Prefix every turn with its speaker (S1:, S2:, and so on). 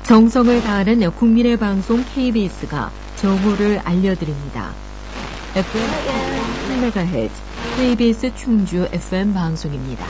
S1: 정성을 다하는 국민의 방송 KBS가 정보를 알려드립니다. FM 1MHz KBS 충주 FM 방송입니다.